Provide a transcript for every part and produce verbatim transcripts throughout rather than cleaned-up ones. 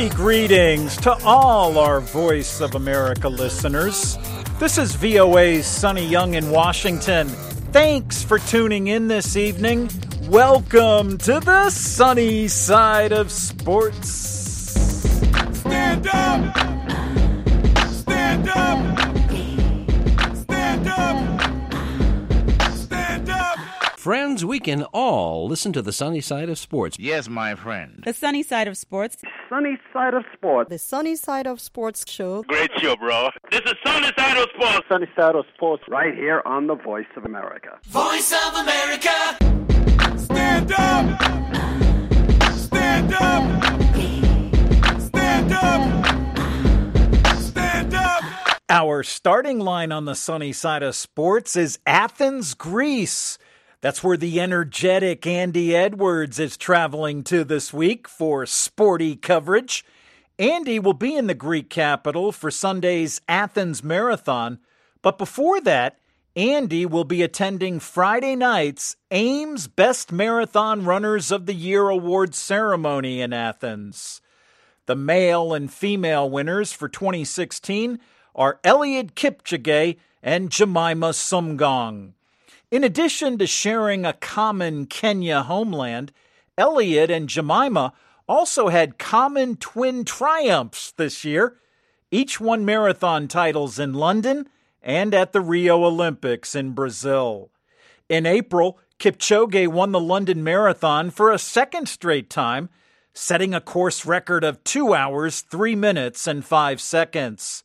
Happy greetings to all our Voice of America listeners. This is V O A's Sonny Young in Washington. Thanks for tuning in this evening. Welcome to the sunny side of sports. Stand up! Stand up! Stand up! Stand up! Friends, we can all listen to the sunny side of sports. Yes, my friend. The sunny side of sports. Sunny side of sports. The Sunny Side of Sports show. Great show, bro. This is Sunny Side of Sports. Sunny side of sports right here on the Voice of America. Voice of America! Stand up! Stand up! Stand up! Stand up! Our starting line on the sunny side of sports is Athens, Greece. That's where the energetic Andy Edwards is traveling to this week for sporty coverage. Andy will be in the Greek capital for Sunday's Athens Marathon. But before that, Andy will be attending Friday night's Ames Best Marathon Runners of the Year Awards ceremony in Athens. The male and female winners for twenty sixteen are Eliud Kipchoge and Jemima Sumgong. In addition to sharing a common Kenya homeland, Eliud and Jemima also had common twin triumphs this year. Each won marathon titles in London and at the Rio Olympics in Brazil. In April, Kipchoge won the London Marathon for a second straight time, setting a course record of two hours, three minutes, and five seconds.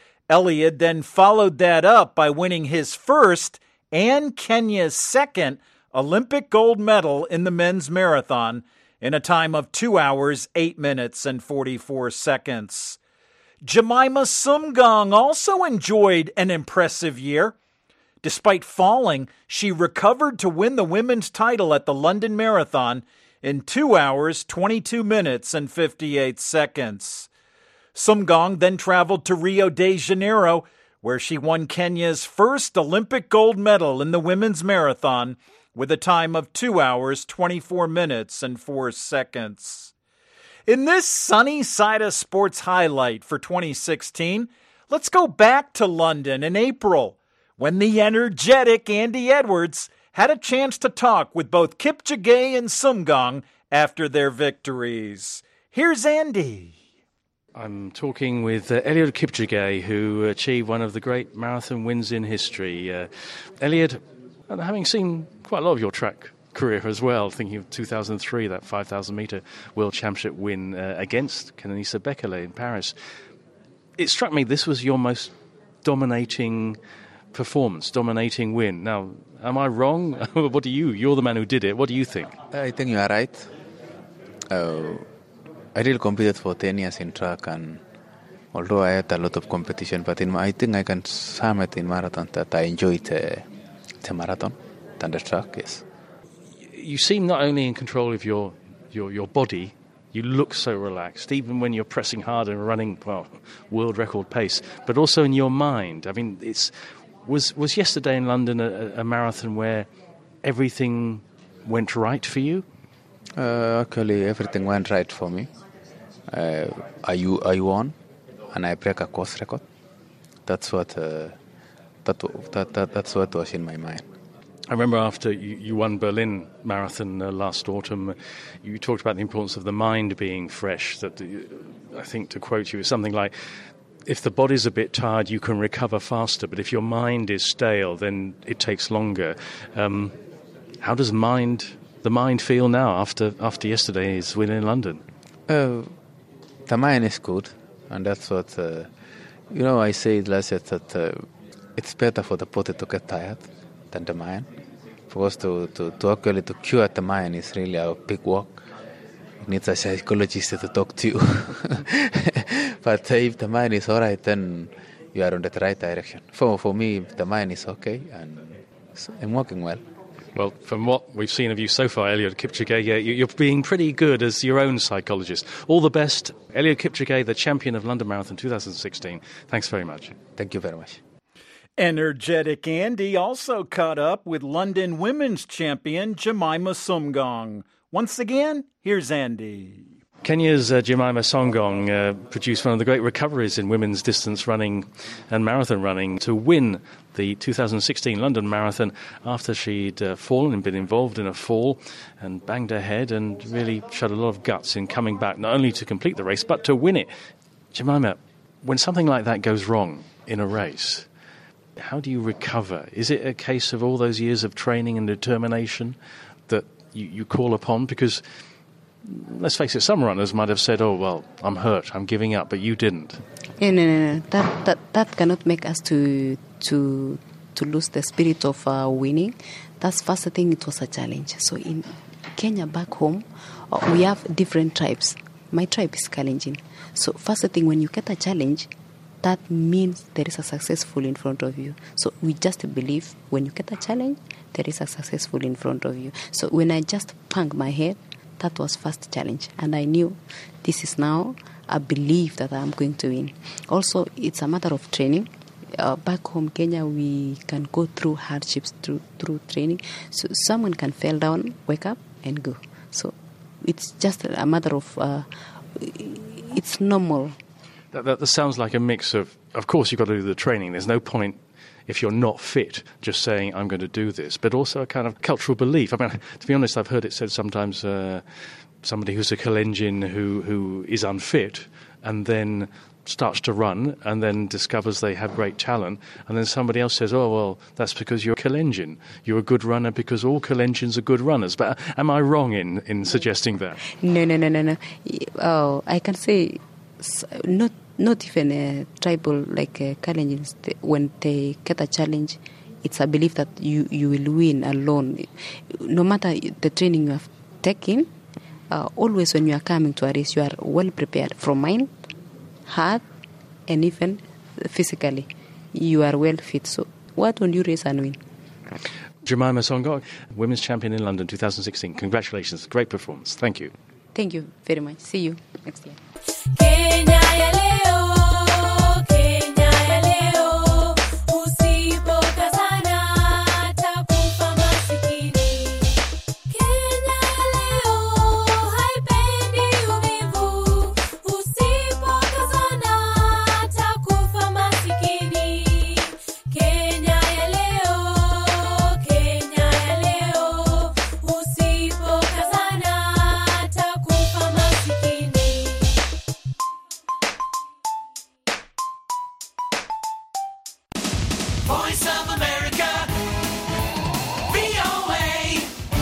Eliud then followed that up by winning his first and Kenya's second Olympic gold medal in the men's marathon in a time of two hours, eight minutes, and forty-four seconds. Jemima Sumgong also enjoyed an impressive year. Despite falling, she recovered to win the women's title at the London Marathon in two hours, twenty-two minutes, and fifty-eight seconds. Sumgong then traveled to Rio de Janeiro, where she won Kenya's first Olympic gold medal in the women's marathon with a time of two hours, twenty-four minutes, and four seconds. In this sunny side of sports highlight for twenty sixteen, let's go back to London in April, when the energetic Andy Edwards had a chance to talk with both Kipchoge and Sumgong after their victories. Here's Andy. I'm talking with uh, Eliud Kipchoge, who achieved one of the great marathon wins in history. Uh, Eliud, having seen quite a lot of your track career as well, thinking of two thousand three, that five thousand metre World Championship win uh, against Kenenisa Bekele in Paris, it struck me this was your most dominating performance, dominating win. Now, am I wrong? What do you, you're the man who did it, what do you think? I think you are right. Uh, I really competed for ten years in track, and although I had a lot of competition, but in, I think I can sum it in marathon that I enjoyed uh, the marathon than the track, yes. You seem not only in control of your, your, your body, you look so relaxed, even when you're pressing hard and running, well, world record pace, but also in your mind. I mean, it's was was yesterday in London a, a marathon where everything went right for you? Uh, actually, everything went right for me. Uh, I, I won, and I break a course record. That's what uh, that, that, that that's what was in my mind. I remember after you, you won Berlin Marathon uh, last autumn, you talked about the importance of the mind being fresh. That uh, I think, to quote you, is something like, if the body's a bit tired, you can recover faster, but if your mind is stale, then it takes longer. Um, how does mind the mind feel now after after yesterday's win in London? Uh, the mind is good, and that's what, uh, you know, I said last year that uh, it's better for the body to get tired than the mind. Because to, to, to actually to cure the mind is really a big work. It needs a psychologist to talk to you. But if the mind is all right, then you are on the right direction. For, for me, the mind is okay, and I'm working well. Well, from what we've seen of you so far, Eliud Kipchoge, you're being pretty good as your own psychologist. All the best. Eliud Kipchoge, the champion of London Marathon twenty sixteen. Thanks very much. Thank you very much. Energetic Andy also caught up with London women's champion Jemima Sumgong. Once again, here's Andy. Kenya's uh, Jemima Songong uh, produced one of the great recoveries in women's distance running and marathon running to win the two thousand sixteen London Marathon after she'd uh, fallen and been involved in a fall and banged her head and really showed a lot of guts in coming back, not only to complete the race, but to win it. Jemima, when something like that goes wrong in a race, how do you recover? Is it a case of all those years of training and determination that you, you call upon? Because let's face it, some runners might have said, oh, well, I'm hurt, I'm giving up, but you didn't. No, no, no, no. That, that, that cannot make us to to to lose the spirit of uh, winning. That's first thing, it was a challenge. So in Kenya, back home, uh, we have different tribes. My tribe is Kalenjin. So first thing, when you get a challenge, that means there is a successful in front of you. So we just believe when you get a challenge, there is a successful in front of you. So when I just banged my head, that was first challenge, and I knew this is now a belief that I'm going to win. Also, it's a matter of training. Uh, back home, Kenya, we can go through hardships through through training. So someone can fall down, wake up, and go. So it's just a matter of uh, it's normal. That, that, that sounds like a mix of. Of course, you've got to do the training. There's no point, if you're not fit, just saying, I'm going to do this, but also a kind of cultural belief. I mean, to be honest, I've heard it said sometimes uh, somebody who's a Kalenjin who, who is unfit and then starts to run and then discovers they have great talent, and then somebody else says, oh, well, that's because you're Kalenjin. You're a good runner because all Kalenjins are good runners. But am I wrong in, in suggesting that? No, no, no, no, no. Oh, I can say not Not even a tribal like uh, Kalenjins, when they get a challenge, it's a belief that you, you will win alone. No matter the training you have taken, uh, always when you are coming to a race, you are well prepared from mind, heart, and even physically. You are well fit. So why don't you race and win? Jemima Songong, Women's Champion in London two thousand sixteen. Congratulations. Great performance. Thank you. Thank you very much. See you next year. Kenya ya leo, Kenya ya leo, usipokazana takufa masikini. Kenya ya leo, haipendi uvivu, usipokazana takufa masikini. Kenya ya leo, Kenya ya leo, usipokazana takufa masikini. Voice of America, V O A,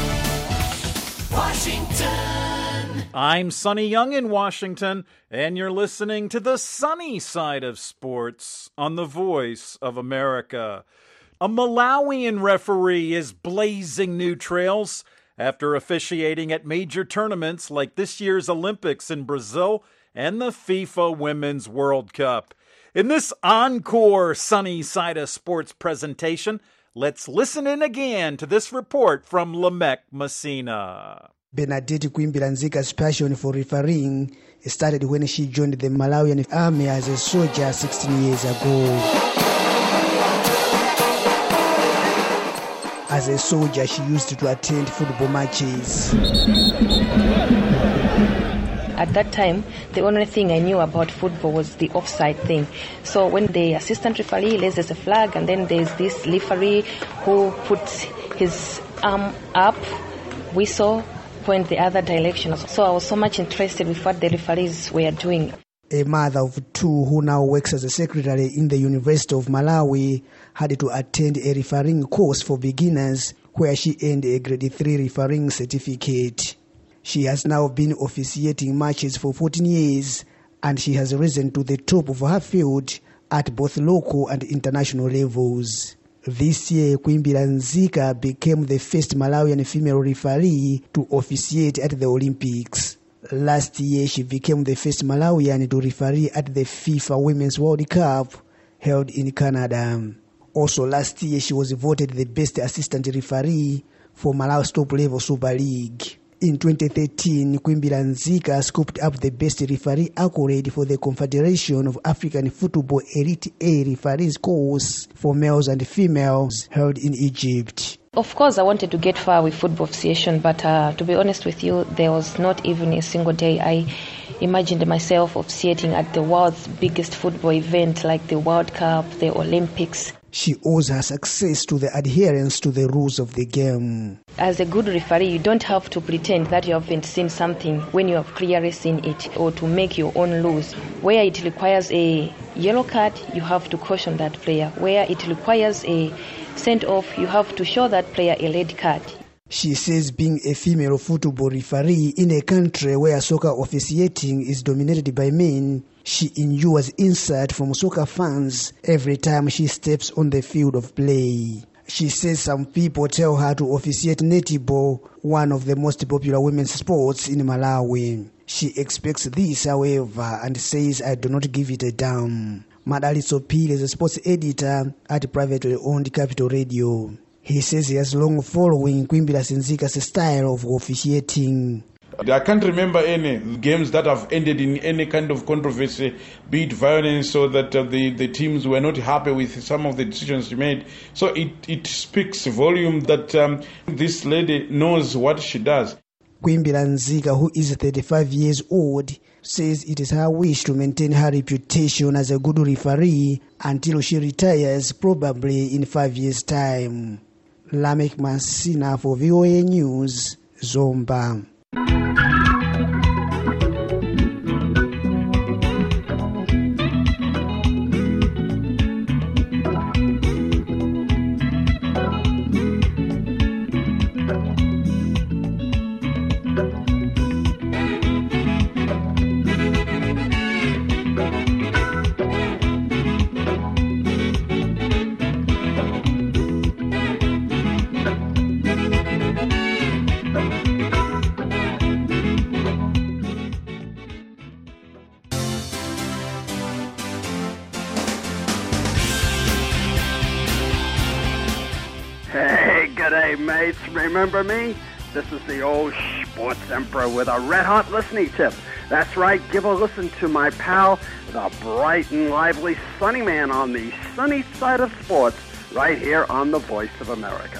Washington. I'm Sonny Young in Washington, and you're listening to the sunny side of sports on the Voice of America. A Malawian referee is blazing new trails after officiating at major tournaments like this year's Olympics in Brazil and the FIFA Women's World Cup. In this encore Sunny Side of Sports presentation, let's listen in again to this report from Lamek Messina. Bernadette Kwimbiranzika's passion for refereeing started when she joined the Malawian army as a soldier sixteen years ago. As a soldier, she used to attend football matches. At that time, the only thing I knew about football was the offside thing. So when the assistant referee raises a flag, and then there's this referee who puts his arm up, whistle, point the other direction. So I was so much interested with what the referees were doing. A mother of two who now works as a secretary in the University of Malawi had to attend a refereeing course for beginners where she earned a grade three refereeing certificate. She has now been officiating matches for fourteen years, and she has risen to the top of her field at both local and international levels. This year, Kwimbiranzika became the first Malawian female referee to officiate at the Olympics. Last year, she became the first Malawian to referee at the FIFA Women's World Cup held in Canada. Also last year, she was voted the best assistant referee for Malawi's top-level Super League. In twenty thirteen, Kwimbiranzika scooped up the best referee accolade for the Confederation of African Football Elite A referees course for males and females held in Egypt. Of course, I wanted to get far with Football Association, but uh, to be honest with you, there was not even a single day I imagined myself officiating at the world's biggest football event like the World Cup, the Olympics. She owes her success to the adherence to the rules of the game. As a good referee, you don't have to pretend that you haven't seen something when you have clearly seen it, or to make your own rules. Where it requires a yellow card, you have to caution that player. Where it requires a send-off, you have to show that player a red card. She says being a female football referee in a country where soccer officiating is dominated by men, she endures insult from soccer fans every time she steps on the field of play. She says some people tell her to officiate netball, one of the most popular women's sports in Malawi. She expects this, however, and says, "I do not give it a damn." Madali Sopil is a sports editor at privately owned Capital Radio. He says he has long following Kwimbila Sinzika's style of officiating. I can't remember any games that have ended in any kind of controversy, be it violence, or that uh, the, the teams were not happy with some of the decisions she made. So it, it speaks volume that um, this lady knows what she does. Kwimbila Nzika, who is thirty-five years old, says it is her wish to maintain her reputation as a good referee until she retires, probably in five years' time. Lamek Masina for V O A News, Zomba. Hey, g'day, mates. Remember me? This is the old sports emperor with a red-hot listening tip. That's right, give a listen to my pal, the bright and lively Sunny Man on the sunny side of sports, right here on the Voice of America.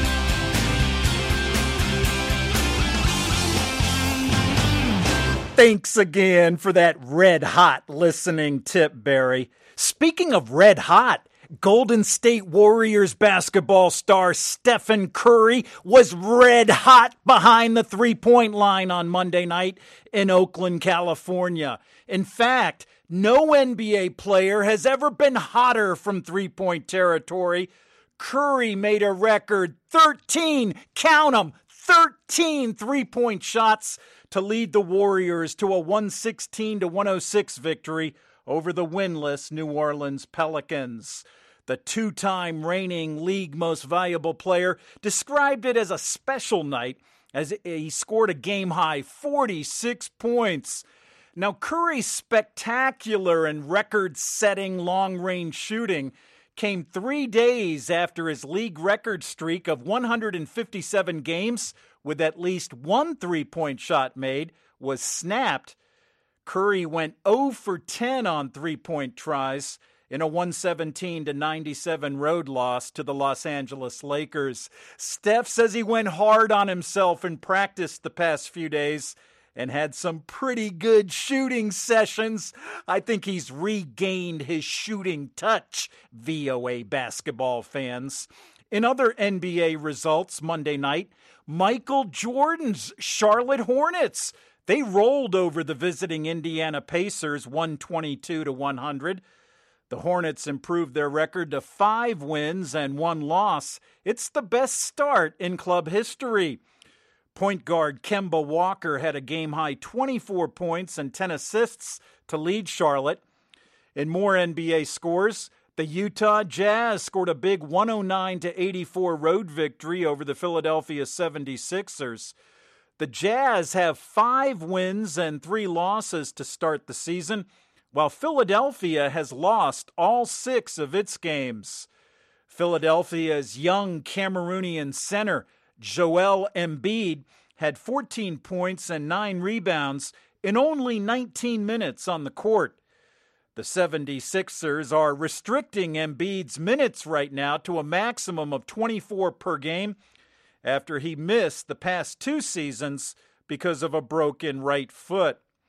Thanks again for that red-hot listening tip, Barry. Speaking of red-hot, Golden State Warriors basketball star Stephen Curry was red hot behind the three-point line on Monday night in Oakland, California. In fact, no N B A player has ever been hotter from three-point territory. Curry made a record thirteen, count 'em, thirteen three-point shots to lead the Warriors to a one sixteen to one oh six victory over the winless New Orleans Pelicans. The two-time reigning league most valuable player described it as a special night as he scored a game-high forty-six points. Now, Curry's spectacular and record-setting long-range shooting came three days after his league record streak of one hundred fifty-seven games with at least one three-point shot made was snapped. Curry went oh for ten on three-point tries in a one seventeen to ninety-seven road loss to the Los Angeles Lakers. Steph says he went hard on himself in practice the past few days and had some pretty good shooting sessions. I think he's regained his shooting touch, V O A basketball fans. In other N B A results Monday night, Michael Jordan's Charlotte Hornets, they rolled over the visiting Indiana Pacers one twenty-two to one hundred. The Hornets improved their record to five wins and one loss. It's the best start in club history. Point guard Kemba Walker had a game-high twenty-four points and ten assists to lead Charlotte. In more N B A scores, the Utah Jazz scored a big one oh nine to eighty-four road victory over the Philadelphia seventy-sixers. The Jazz have five wins and three losses to start the season, while Philadelphia has lost all six of its games. Philadelphia's young Cameroonian center, Joel Embiid, had fourteen points and nine rebounds in only nineteen minutes on the court. The seventy-sixers are restricting Embiid's minutes right now to a maximum of twenty-four per game after he missed the past two seasons because of a broken right foot.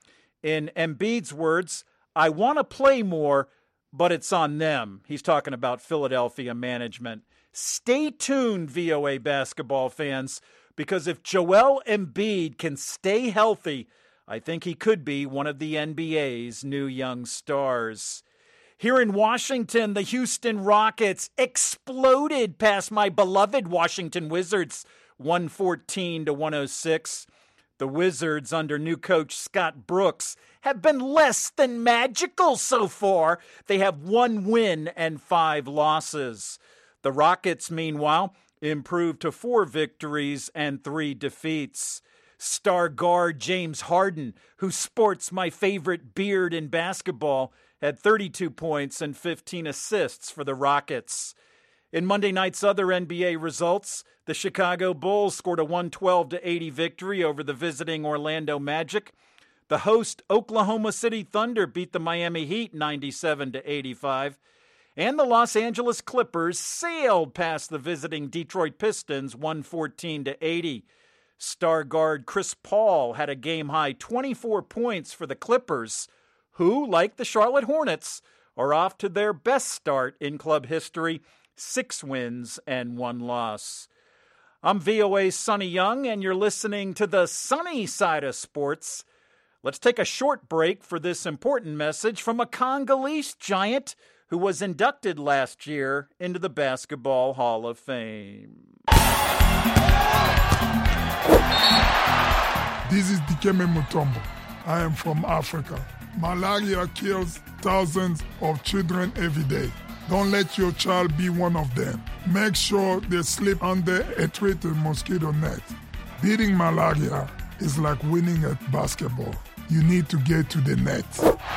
In Embiid's words, I want to play more, but it's on them. He's talking about Philadelphia management. Stay tuned, V O A basketball fans, because if Joel Embiid can stay healthy, I think he could be one of the N B A's new young stars. Here in Washington, the Houston Rockets exploded past my beloved Washington Wizards, one fourteen to one oh six. The Wizards, under new coach Scott Brooks, have been less than magical so far. They have one win and five losses. The Rockets, meanwhile, improved to four victories and three defeats. Star guard James Harden, who sports my favorite beard in basketball, had thirty-two points and fifteen assists for the Rockets. In Monday night's other N B A results, the Chicago Bulls scored a one twelve to eighty victory over the visiting Orlando Magic. The host Oklahoma City Thunder beat the Miami Heat ninety-seven to eighty-five. And the Los Angeles Clippers sailed past the visiting Detroit Pistons one fourteen to eighty. Star guard Chris Paul had a game-high twenty-four points for the Clippers, who, like the Charlotte Hornets, are off to their best start in club history, six wins and one loss. I'm V O A's Sonny Young, and you're listening to the sunny side of sports. Let's take a short break for this important message from a Congolese giant who was inducted last year into the Basketball Hall of Fame. This is Dikeme Mutombo. I am from Africa. Malaria kills thousands of children every day. Don't let your child be one of them. Make sure they sleep under a treated mosquito net. Beating malaria is like winning at basketball. You need to get to the net.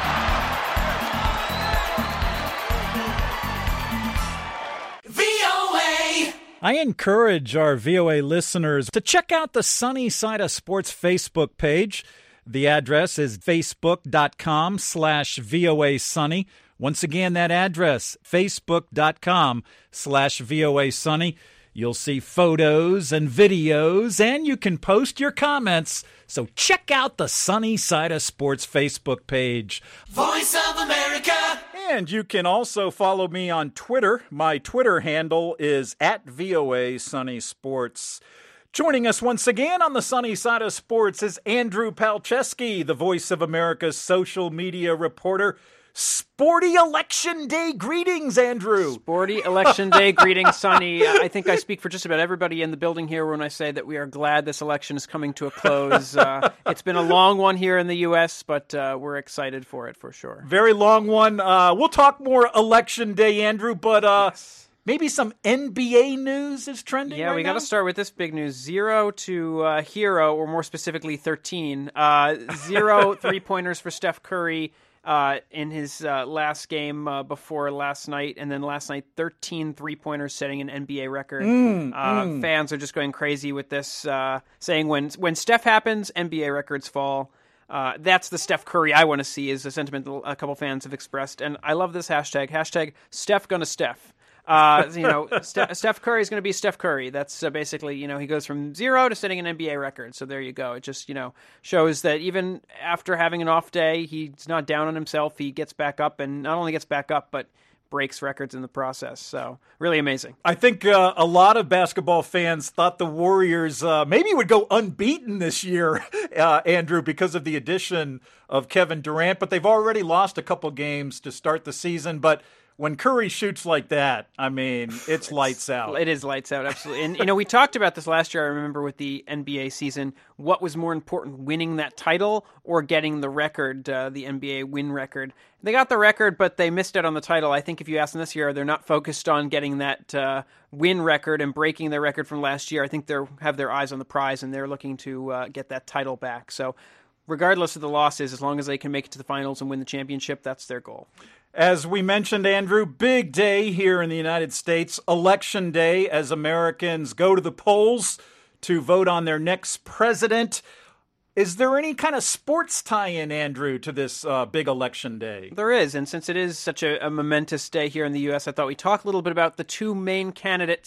V O A. I encourage our V O A listeners to check out the Sunny Side of Sports Facebook page. The address is facebook.com slash VOA Sunny. Once again, that address, facebook.com slash VOA Sunny. You'll see photos and videos, and you can post your comments. So check out the Sunny Side of Sports Facebook page. Voice of America. And you can also follow me on Twitter. My Twitter handle is at V O A Sunny Sports. Joining us once again on the Sunny Side of Sports is Andrew Palczewski, the Voice of America's social media reporter. Sporty Election Day greetings, Andrew. Sporty Election Day greetings, Sonny. I think I speak for just about everybody in the building here when I say that we are glad this election is coming to a close. Uh, it's been a long one here in the U S, but uh, we're excited for it for sure. Very long one. Uh, we'll talk more Election Day, Andrew, but uh, yes. Maybe some N B A news is trending Yeah, right we got now? to start with this big news. Zero to uh, hero, or more specifically thirteen. Uh, zero three-pointers for Steph Curry. Uh, in his uh, last game uh, before last night, and then last night, thirteen three-pointers, setting an N B A record. Mm, uh, mm. Fans are just going crazy with this, uh, saying when when Steph happens, N B A records fall. Uh, that's the Steph Curry I want to see, is a sentiment a couple fans have expressed, and I love this hashtag, hashtag Steph gonna Steph. Uh, you know, Ste- Steph Curry is going to be Steph Curry. That's uh, basically, you know, he goes from zero to setting an N B A record. So there you go. It just, you know, shows that even after having an off day, he's not down on himself. He gets back up, and not only gets back up, but breaks records in the process. So really amazing. I think uh, a lot of basketball fans thought the Warriors uh, maybe would go unbeaten this year, uh, Andrew, because of the addition of Kevin Durant. But they've already lost a couple games to start the season. But when Curry shoots like that, I mean, it's, it's lights out. It is lights out, absolutely. And, you know, we talked about this last year, I remember, with the N B A season. What was more important, winning that title or getting the record, uh, the N B A win record? They got the record, but they missed out on the title. I think if you ask them this year, they're not focused on getting that uh, win record and breaking their record from last year. I think they have their eyes on the prize, and they're looking to uh, get that title back. So regardless of the losses, as long as they can make it to the finals and win the championship, that's their goal. As we mentioned, Andrew, big day here in the United States, Election Day, as Americans go to the polls to vote on their next president. Is there any kind of sports tie-in, Andrew, to this uh, big Election Day? There is, and since it is such a, a momentous day here in the U S, I thought we'd talk a little bit about the two main candidates,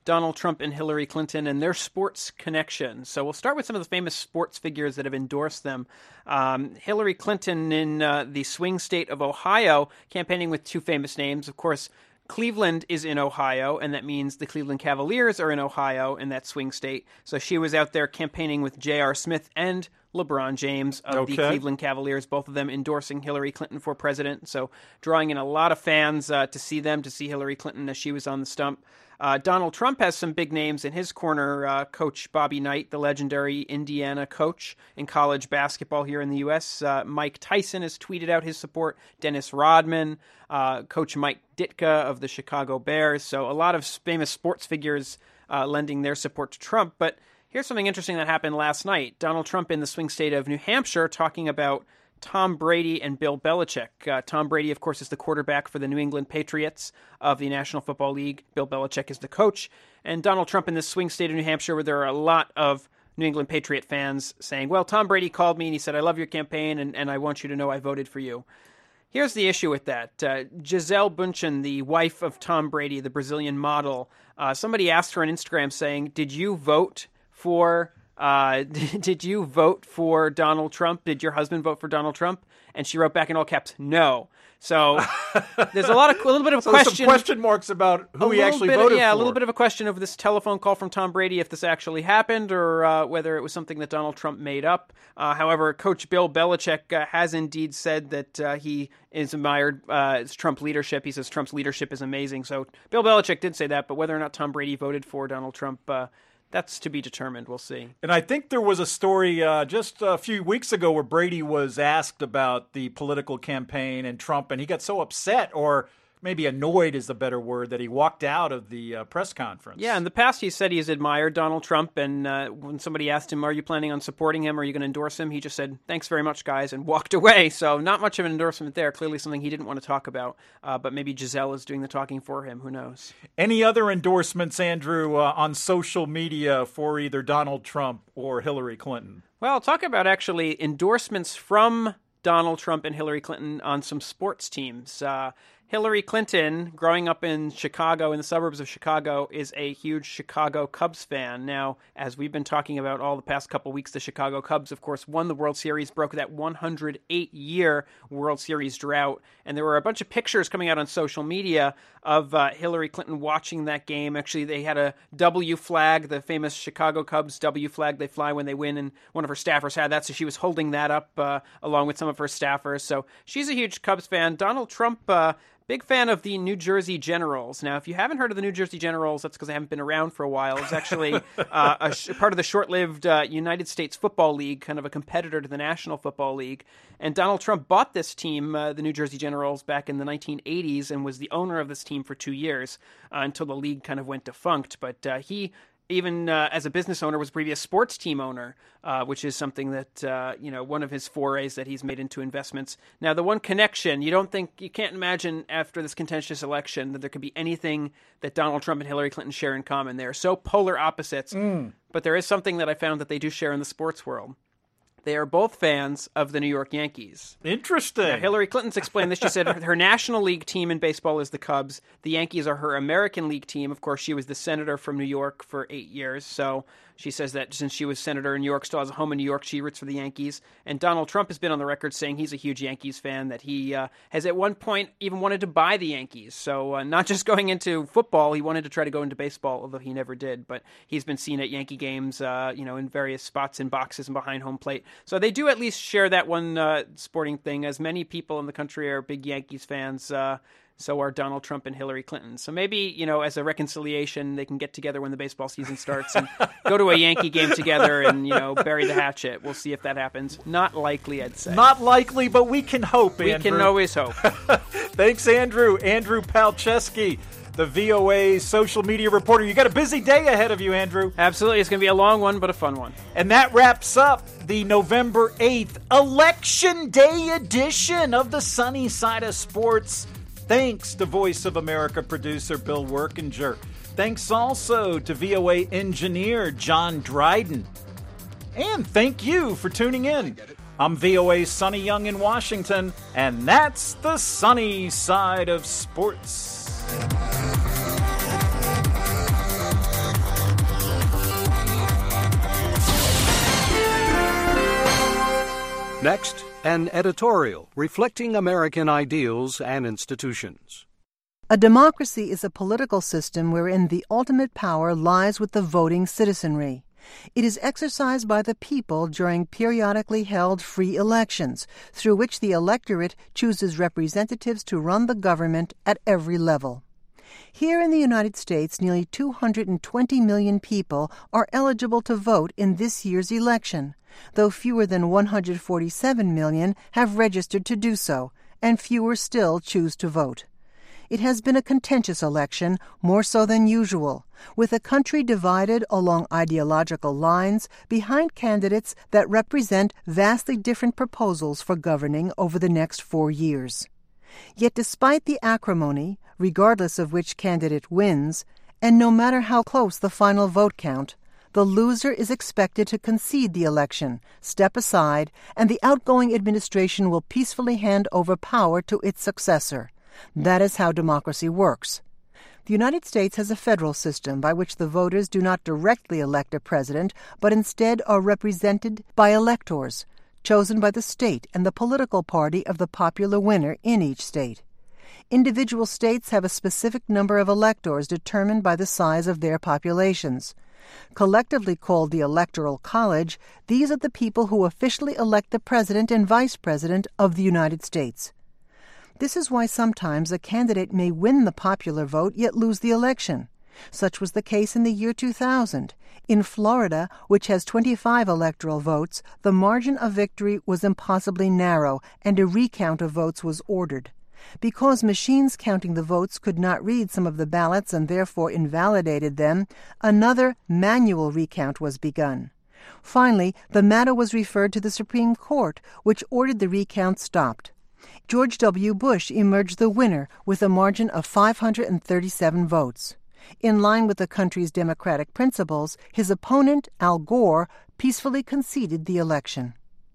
Donald Trump and Hillary Clinton and their sports connection. So we'll start with some of the famous sports figures that have endorsed them. Um, Hillary Clinton in uh, the swing state of Ohio, campaigning with two famous names. Of course, Cleveland is in Ohio, and that means the Cleveland Cavaliers are in Ohio in that swing state. So she was out there campaigning with J R. Smith and LeBron James of okay. the Cleveland Cavaliers, both of them endorsing Hillary Clinton for president. So drawing in a lot of fans uh, to see them, to see Hillary Clinton as she was on the stump. Uh, Donald Trump has some big names in his corner. Uh, Coach Bobby Knight, the legendary Indiana coach in college basketball here in the U S. Uh, Mike Tyson has tweeted out his support. Dennis Rodman, uh, Coach Mike Ditka of the Chicago Bears. So a lot of famous sports figures uh, lending their support to Trump. But here's something interesting that happened last night. Donald Trump in the swing state of New Hampshire talking about Tom Brady and Bill Belichick. Uh, Tom Brady, of course, is the quarterback for the New England Patriots of the National Football League. Bill Belichick is the coach. And Donald Trump in this swing state of New Hampshire, where there are a lot of New England Patriot fans saying, well, Tom Brady called me and he said, I love your campaign and, and I want you to know I voted for you. Here's the issue with that. Uh, Gisele Bündchen, the wife of Tom Brady, the Brazilian model, uh, somebody asked her on Instagram saying, did you vote for Uh, did you vote for Donald Trump? Did your husband vote for Donald Trump? And she wrote back in all caps, no. So there's a lot of a little bit of so question, some question marks about who he actually bit, voted yeah, for. a little bit of a question over this telephone call from Tom Brady, if this actually happened or uh, whether it was something that Donald Trump made up. Uh, however, Coach Bill Belichick uh, has indeed said that uh, he is admired uh, Trump leadership. He says Trump's leadership is amazing. So Bill Belichick did say that, but whether or not Tom Brady voted for Donald Trump, uh, that's to be determined. We'll see. And I think there was a story uh, just a few weeks ago where Brady was asked about the political campaign and Trump, and he got so upset, or maybe annoyed is the better word, that he walked out of the uh, press conference. Yeah, in the past he said he's admired Donald Trump, and uh, when somebody asked him, are you planning on supporting him, are you going to endorse him, he just said, thanks very much, guys, and walked away. So not much of an endorsement there, clearly something he didn't want to talk about, uh, but maybe Gisele is doing the talking for him, who knows. Any other endorsements, Andrew, uh, on social media for either Donald Trump or Hillary Clinton? Well, I'll talk about actually endorsements from Donald Trump and Hillary Clinton on some sports teams. Uh, Hillary Clinton, growing up in Chicago, in the suburbs of Chicago, is a huge Chicago Cubs fan. Now, as we've been talking about all the past couple weeks, the Chicago Cubs, of course, won the World Series, broke that one hundred eight year World Series drought. And there were a bunch of pictures coming out on social media of uh, Hillary Clinton watching that game. Actually, they had a W flag, the famous Chicago Cubs W flag they fly when they win, and one of her staffers had that, so she was holding that up uh, along with some of her staffers. So she's a huge Cubs fan. Donald Trump, uh, big fan of the New Jersey Generals. Now, if you haven't heard of the New Jersey Generals, that's because they haven't been around for a while. It's actually uh, a sh- part of the short-lived uh, United States Football League, kind of a competitor to the National Football League. And Donald Trump bought this team, uh, the New Jersey Generals, back in the nineteen eighties and was the owner of this team for two years uh, until the league kind of went defunct. But uh, he... Even uh, as a business owner, was a previous sports team owner, uh, which is something that, uh, you know, one of his forays that he's made into investments. Now, the one connection, you don't think, you can't imagine after this contentious election that there could be anything that Donald Trump and Hillary Clinton share in common. They're so polar opposites. Mm. But there is something that I found that they do share in the sports world. They are both fans of the New York Yankees. Interesting. Now, Hillary Clinton's explained this. She said her, her National League team in baseball is the Cubs. The Yankees are her American League team. Of course, she was the senator from New York for eight years. So she says that since she was senator in New York, still has a home in New York, she roots for the Yankees. And Donald Trump has been on the record saying he's a huge Yankees fan, that he uh, has at one point even wanted to buy the Yankees. So uh, not just going into football, he wanted to try to go into baseball, although he never did. But he's been seen at Yankee games, uh, you know, in various spots in boxes and behind home plate. So they do at least share that one uh, sporting thing, as many people in the country are big Yankees fans. Uh, so are Donald Trump and Hillary Clinton. So maybe, you know, as a reconciliation, they can get together when the baseball season starts and go to a Yankee game together and, you know, bury the hatchet. We'll see if that happens. Not likely, I'd say. Not likely, but we can hope, We Andrew. can always hope. Thanks, Andrew. Andrew Palczewski, the V O A social media reporter. You got a busy day ahead of you, Andrew. Absolutely. It's going to be a long one, but a fun one. And that wraps up the November eighth Election Day edition of the Sunny Side of Sports. Thanks to Voice of America producer Bill Workinger. Thanks also to V O A engineer John Dryden. And thank you for tuning in. I'm V O A's Sonny Young in Washington, and that's the Sunny Side of Sports. Next, an editorial reflecting American ideals and institutions. A democracy is a political system wherein the ultimate power lies with the voting citizenry. It is exercised by the people during periodically held free elections, through which the electorate chooses representatives to run the government at every level. Here in the United States, nearly two hundred twenty million people are eligible to vote in this year's election, though fewer than one hundred forty-seven million have registered to do so, and fewer still choose to vote. It has been a contentious election, more so than usual, with the country divided along ideological lines behind candidates that represent vastly different proposals for governing over the next four years. Yet despite the acrimony, regardless of which candidate wins, and no matter how close the final vote count, the loser is expected to concede the election, step aside, and the outgoing administration will peacefully hand over power to its successor. That is how democracy works. The United States has a federal system by which the voters do not directly elect a president, but instead are represented by electors, chosen by the state and the political party of the popular winner in each state. Individual states have a specific number of electors determined by the size of their populations. Collectively called the Electoral College, these are the people who officially elect the president and vice president of the United States. This is why sometimes a candidate may win the popular vote yet lose the election. Such was the case in the year two thousand. In Florida, which has twenty-five electoral votes, the margin of victory was impossibly narrow and a recount of votes was ordered. Because machines counting the votes could not read some of the ballots and therefore invalidated them, another manual recount was begun. Finally, the matter was referred to the Supreme Court, which ordered the recount stopped. George W. Bush emerged the winner with a margin of five hundred thirty-seven votes. In line with the country's democratic principles, his opponent, Al Gore, peacefully conceded the election.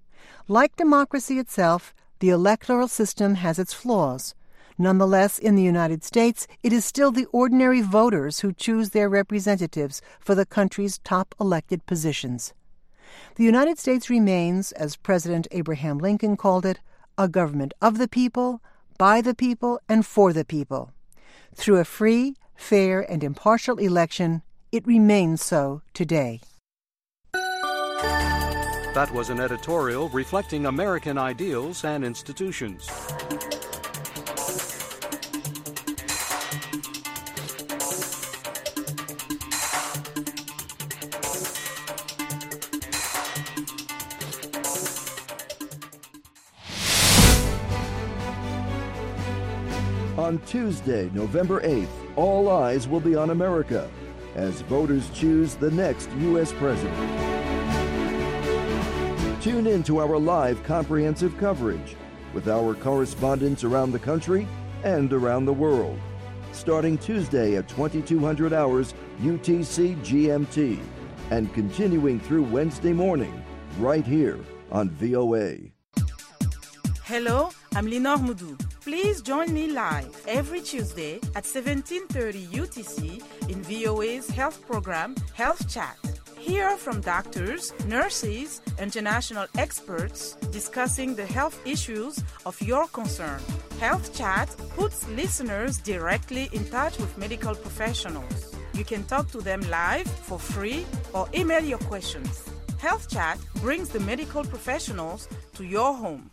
Like democracy itself, the electoral system has its flaws. Nonetheless, in the United States, it is still the ordinary voters who choose their representatives for the country's top elected positions. The United States remains, as President Abraham Lincoln called it, a government of the people, by the people, and for the people. Through a free, fair, and impartial election, it remains so today. That was an editorial reflecting American ideals and institutions. On Tuesday, November eighth, all eyes will be on America as voters choose the next U S president. Tune in to our live comprehensive coverage with our correspondents around the country and around the world, starting Tuesday at twenty-two hundred hours U T C G M T and continuing through Wednesday morning right here on V O A. Hello, I'm Lenore Moudou. Please join me live every Tuesday at seventeen thirty U T C in V O A's health program, Health Chat. Hear from doctors, nurses, international experts discussing the health issues of your concern. Health Chat puts listeners directly in touch with medical professionals. You can talk to them live for free or email your questions. Health Chat brings the medical professionals to your home.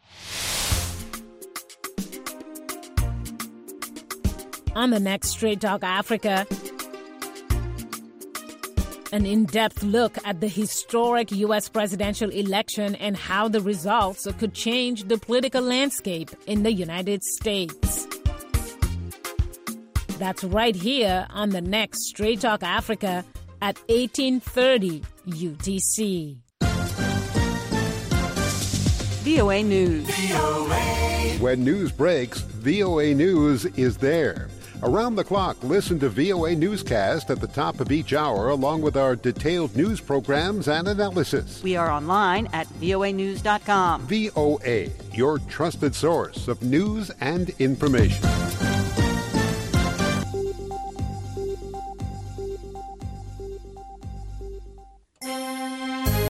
On the next Straight Talk Africa, an in-depth look at the historic U S presidential election and how the results could change the political landscape in the United States. That's right here on the next Straight Talk Africa at eighteen thirty U T C. V O A News. V O A. When news breaks, V O A News is there. Around the clock, listen to V O A Newscast at the top of each hour, along with our detailed news programs and analysis. We are online at V O A news dot com. V O A, your trusted source of news and information.